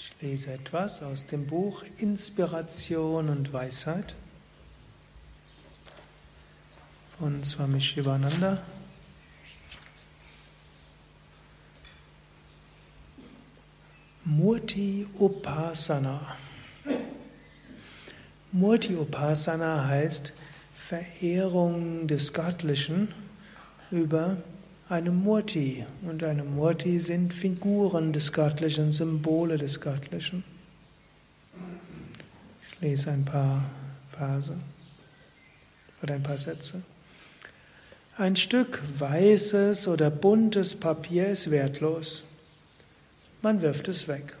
Ich lese etwas aus dem Buch Inspiration und Weisheit von Swami Shivananda. Murti Upasana. Murti Upasana heißt Verehrung des Göttlichen über eine Murti. Und eine Murti sind Figuren des Göttlichen, Symbole des Göttlichen. Ich lese ein paar Verse oder ein paar Sätze. Ein Stück weißes oder buntes Papier ist wertlos. Man wirft es weg.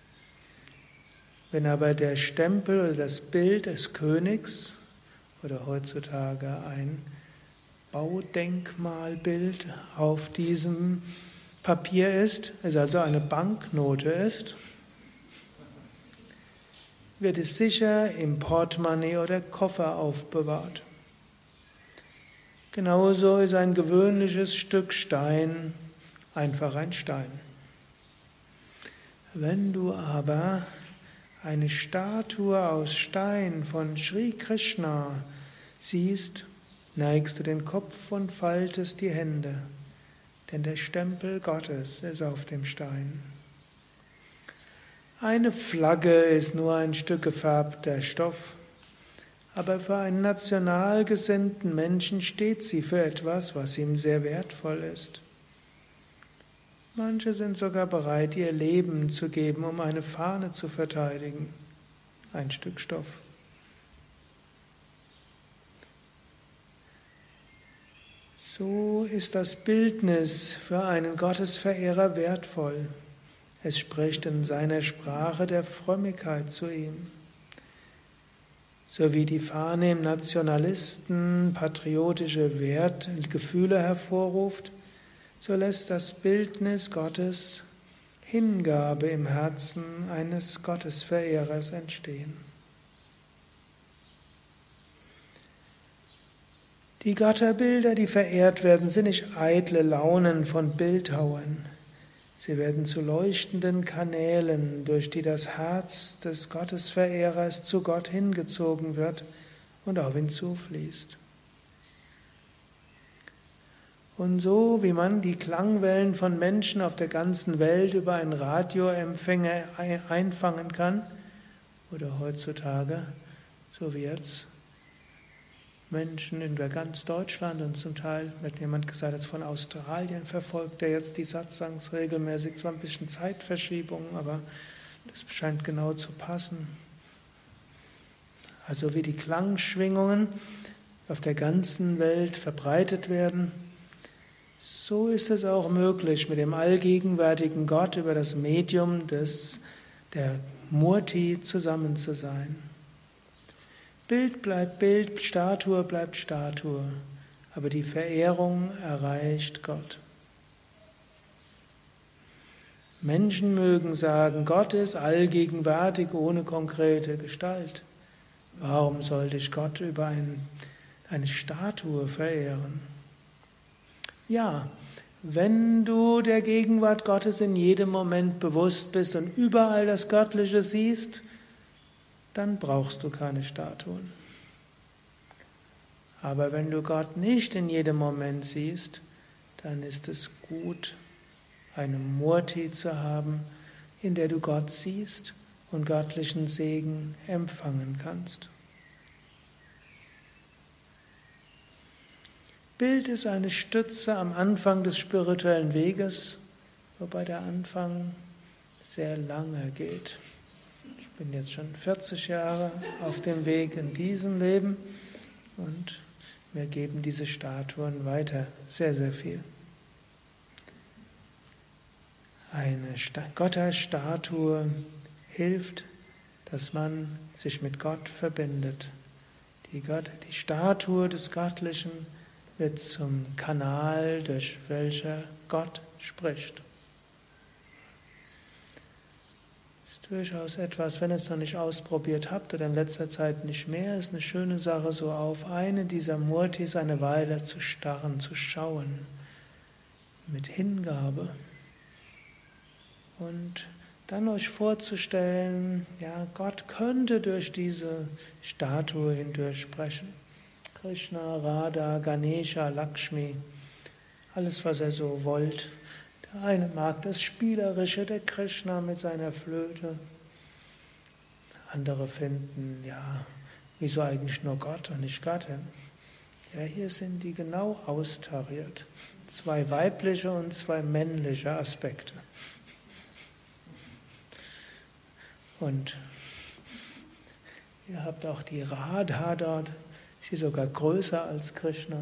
Wenn aber der Stempel oder das Bild des Königs oder heutzutage ein Baudenkmalbild auf diesem Papier ist, es also eine Banknote ist, wird es sicher im Portemonnaie oder Koffer aufbewahrt. Genauso ist ein gewöhnliches Stück Stein einfach ein Stein. Wenn du aber eine Statue aus Stein von Sri Krishna siehst, neigst du den Kopf und faltest die Hände, denn der Stempel Gottes ist auf dem Stein. Eine Flagge ist nur ein Stück gefärbter Stoff, aber für einen national gesinnten Menschen steht sie für etwas, was ihm sehr wertvoll ist. Manche sind sogar bereit, ihr Leben zu geben, um eine Fahne zu verteidigen, ein Stück Stoff. So ist das Bildnis für einen Gottesverehrer wertvoll. Es spricht in seiner Sprache der Frömmigkeit zu ihm. So wie die Fahne im Nationalisten patriotische Gefühle hervorruft, so lässt das Bildnis Gottes Hingabe im Herzen eines Gottesverehrers entstehen. Die Götterbilder, die verehrt werden, sind nicht eitle Launen von Bildhauern. Sie werden zu leuchtenden Kanälen, durch die das Herz des Gottesverehrers zu Gott hingezogen wird und auf ihn zufließt. Und so wie man die Klangwellen von Menschen auf der ganzen Welt über einen Radioempfänger einfangen kann, oder heutzutage, so wie jetzt, Menschen in ganz Deutschland und zum Teil, wird jemand gesagt, jetzt von Australien verfolgt, der jetzt die Satsangs regelmäßig, zwar ein bisschen Zeitverschiebung, aber das scheint genau zu passen. Also wie die Klangschwingungen auf der ganzen Welt verbreitet werden, so ist es auch möglich, mit dem allgegenwärtigen Gott über das Medium der Murti zusammen zu sein. Bild bleibt Bild, Statue bleibt Statue, aber die Verehrung erreicht Gott. Menschen mögen sagen, Gott ist allgegenwärtig ohne konkrete Gestalt. Warum sollte ich Gott über eine Statue verehren? Ja, wenn du der Gegenwart Gottes in jedem Moment bewusst bist und überall das Göttliche siehst, dann brauchst du keine Statuen. Aber wenn du Gott nicht in jedem Moment siehst, dann ist es gut, eine Murti zu haben, in der du Gott siehst und göttlichen Segen empfangen kannst. Bild ist eine Stütze am Anfang des spirituellen Weges, wobei der Anfang sehr lange geht. Ich bin jetzt schon 40 Jahre auf dem Weg in diesem Leben und mir geben diese Statuen weiter sehr, sehr viel. Eine Gottesstatue hilft, dass man sich mit Gott verbindet. Die Statue des Göttlichen wird zum Kanal, durch welcher Gott spricht. Ist durchaus etwas, wenn ihr es noch nicht ausprobiert habt oder in letzter Zeit nicht mehr, ist eine schöne Sache, so auf eine dieser Murtis eine Weile zu starren, zu schauen, mit Hingabe und dann euch vorzustellen, ja, Gott könnte durch diese Statue hindurch sprechen. Krishna, Radha, Ganesha, Lakshmi, alles, was er so wollt. Der eine mag das Spielerische, der Krishna mit seiner Flöte. Andere finden, ja, wieso eigentlich nur Gott und nicht Gattin? Ja, hier sind die genau austariert. 2 weibliche und 2 männliche Aspekte. Und ihr habt auch die Radha dort, sie ist sogar größer als Krishna.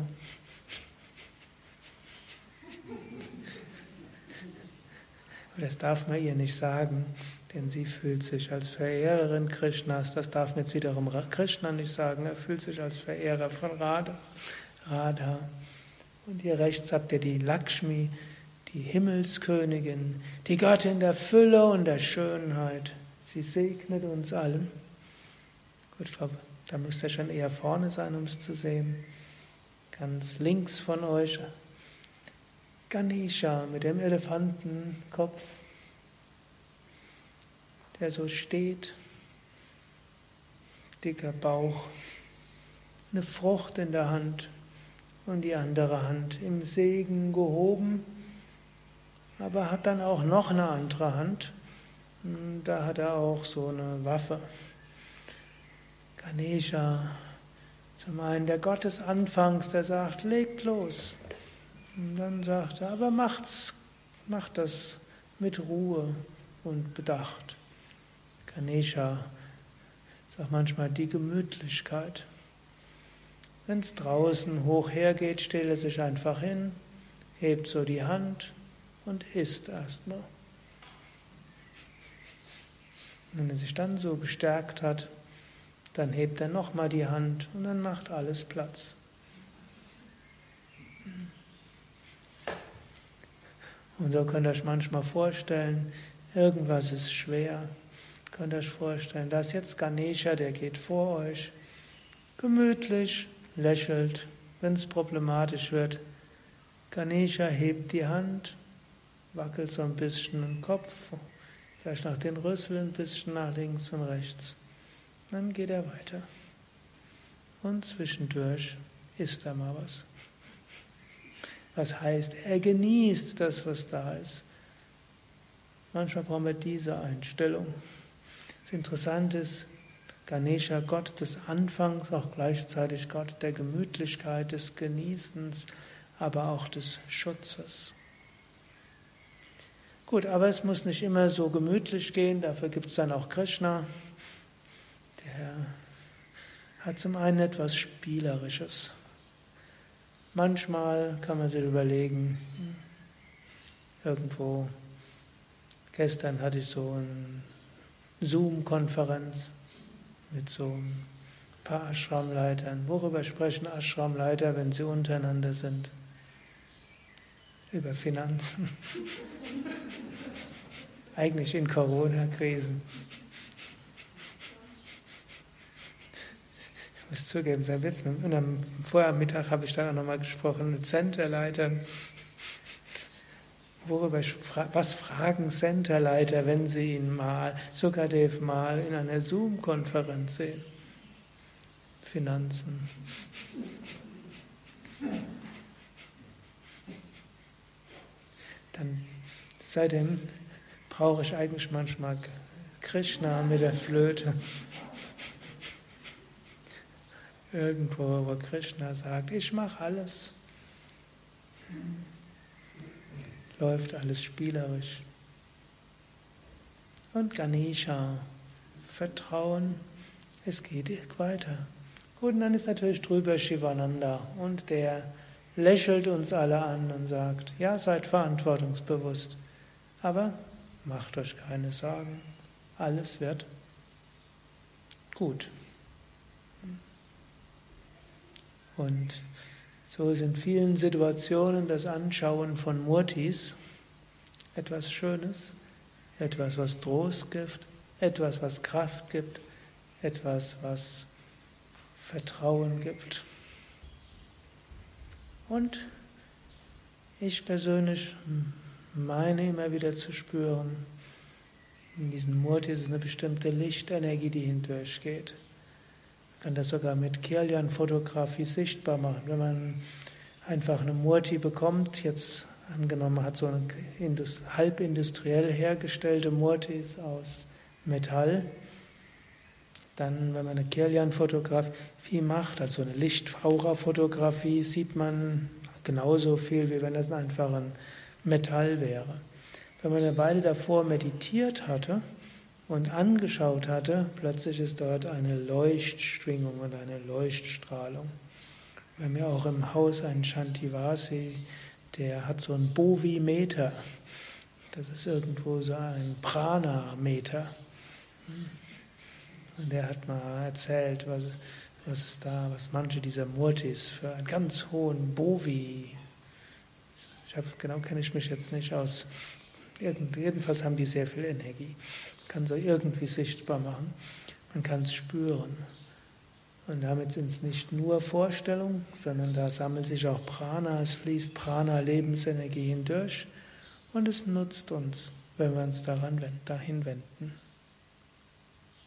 Aber das darf man ihr nicht sagen, denn sie fühlt sich als Verehrerin Krishnas. Das darf man jetzt wiederum Krishna nicht sagen, er fühlt sich als Verehrer von Radha. Und hier rechts habt ihr die Lakshmi, die Himmelskönigin, die Göttin der Fülle und der Schönheit. Sie segnet uns allen. Gut, ich glaube, da müsst ihr schon eher vorne sein, um es zu sehen. Ganz links von euch Ganesha mit dem Elefantenkopf, der so steht, dicker Bauch, eine Frucht in der Hand und die andere Hand im Segen gehoben, aber hat dann auch noch eine andere Hand. Da hat er auch so eine Waffe. Ganesha, zum einen der Gott des Anfangs, der sagt, legt los. Und dann sagt er, aber macht das mit Ruhe und Bedacht. Ganesha sagt manchmal die Gemütlichkeit. Wenn es draußen hoch hergeht, stellt er sich einfach hin, hebt so die Hand und isst erstmal. Wenn er sich dann so gestärkt hat, dann hebt er nochmal die Hand und dann macht alles Platz. Und so könnt ihr euch manchmal vorstellen, irgendwas ist schwer. Könnt ihr euch vorstellen, da ist jetzt Ganesha, der geht vor euch, gemütlich, lächelt, wenn es problematisch wird. Ganesha hebt die Hand, wackelt so ein bisschen den Kopf, vielleicht nach den Rüsseln ein bisschen nach links und rechts. Dann geht er weiter. Und zwischendurch isst er mal was. Was heißt, er genießt das, was da ist. Manchmal brauchen wir diese Einstellung. Das Interessante ist, Ganesha, Gott des Anfangs, auch gleichzeitig Gott der Gemütlichkeit, des Genießens, aber auch des Schutzes. Gut, aber es muss nicht immer so gemütlich gehen, dafür gibt es dann auch Krishna. Der hat zum einen etwas Spielerisches. Manchmal kann man sich überlegen, irgendwo, gestern hatte ich so eine Zoom-Konferenz mit so ein paar Ashramleitern. Worüber sprechen Ashramleiter, wenn sie untereinander sind? Über Finanzen. Eigentlich in Corona-Krisen. Ich muss zugeben, sein Witz. Und vorher am Mittag habe ich dann auch nochmal gesprochen mit Centerleitern. Was fragen Centerleiter, wenn sie ihn mal, Sukadev mal in einer Zoom-Konferenz sehen? Finanzen. Dann, seitdem brauche ich eigentlich manchmal Krishna mit der Flöte. Irgendwo, wo Krishna sagt, ich mache alles. Läuft alles spielerisch. Und Ganesha, Vertrauen, es geht weiter. Gut, und dann ist natürlich drüber Shivananda und der lächelt uns alle an und sagt, ja, seid verantwortungsbewusst, aber macht euch keine Sorgen, alles wird gut. Und so ist in vielen Situationen das Anschauen von Murtis etwas Schönes, etwas, was Trost gibt, etwas, was Kraft gibt, etwas, was Vertrauen gibt. Und ich persönlich meine immer wieder zu spüren, In diesen Murtis ist eine bestimmte Lichtenergie, die hindurchgeht. Man kann das sogar mit Kirlian-Fotografie sichtbar machen. Wenn man einfach eine Murti bekommt, jetzt angenommen man hat so eine halb industriell hergestellte Murtis aus Metall, dann, wenn man eine Kirlian-Fotografie macht, also eine Licht-Aura-Fotografie, sieht man genauso viel, wie wenn das einfach ein Metall wäre. Wenn man eine Weile davor meditiert hatte und angeschaut hatte, plötzlich ist dort eine Leuchtschwingung und eine Leuchtstrahlung. Wir haben ja auch im Haus einen Shantivasi, der hat so einen Bovimeter. Das ist irgendwo so ein Prana-Meter. Und der hat mal erzählt, was manche dieser Murtis für einen ganz hohen Bovi. Genau kenne ich mich jetzt nicht aus. Jedenfalls haben die sehr viel Energie. Man kann so irgendwie sichtbar machen. Man kann es spüren. Und damit sind es nicht nur Vorstellungen, sondern da sammelt sich auch Prana, es fließt Prana, Lebensenergie hindurch und es nutzt uns, wenn wir uns dahin wenden.